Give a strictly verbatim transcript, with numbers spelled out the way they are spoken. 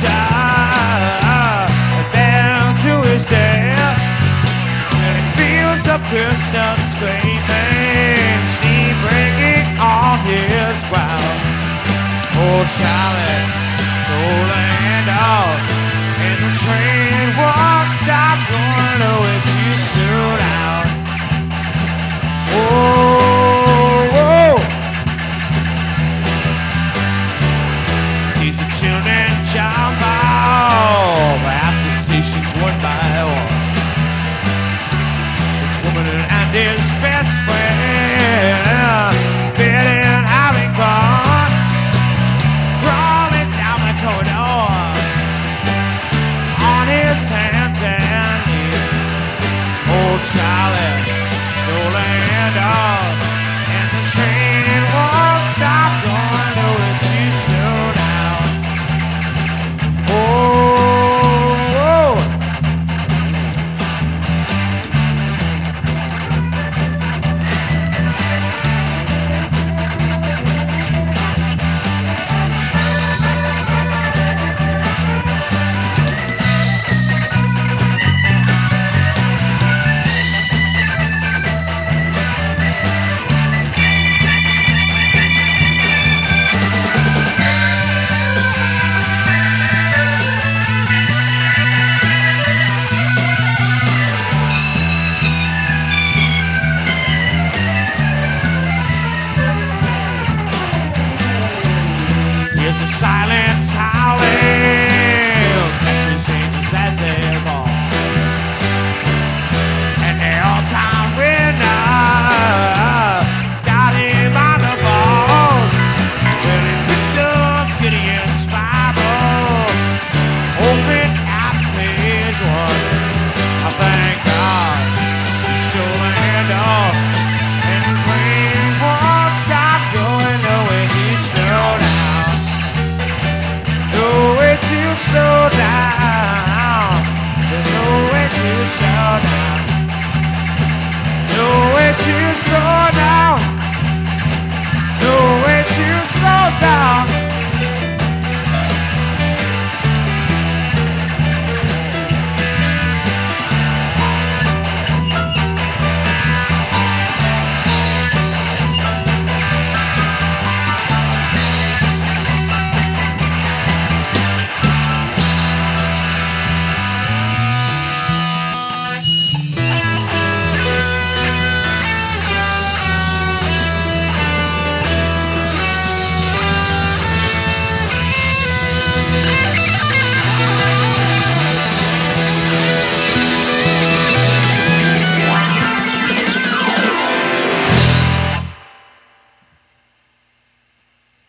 side down to his death. And he feels a piston screaming, steam breaking on his brow. Old Charlie told the hand out, and the train won't stop going away too soon out. Oh, oh. Sees the children jump off at the stations one by one. This woman and his best friend bidding having fun, crawling down the corridor on his hands and knees. Old Charlie told the hand off, and the train won't stop going away too soon now. Oh, oh. There's a silence howling, catches angels as they fall, and the all-time winner got him on the ball. Well, he picks up Gideon's Bible, open at page one. I thank God he stole the hand off, and the train won't stop going the way he slowed down. No way to slow down. There's no way to slow down. No way to slow